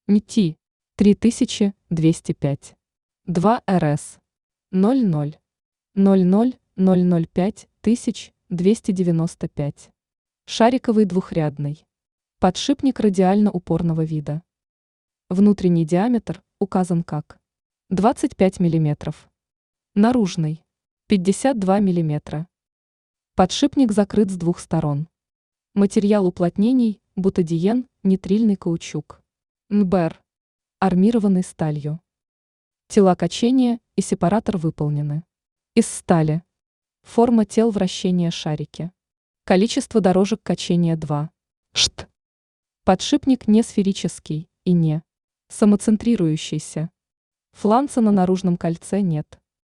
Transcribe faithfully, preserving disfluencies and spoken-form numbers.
НТИ три тысячи двести пять. два эр эс ноль ноль ноль ноль ноль ноль пять тысяч двести девяносто пять. Шариковый двухрядный. Подшипник радиально-упорного вида. Внутренний диаметр указан как двадцать пять миллиметров. Наружный пятьдесят два миллиметра. Подшипник закрыт с двух сторон. Материал уплотнений бутадиен, нитрильный каучук. НБЭР. Армированный сталью. Тела качения и сепаратор выполнены из стали. Форма тел вращения шарики. Количество дорожек качения два. Шт. Подшипник не сферический и не самоцентрирующийся. Фланца на наружном кольце нет.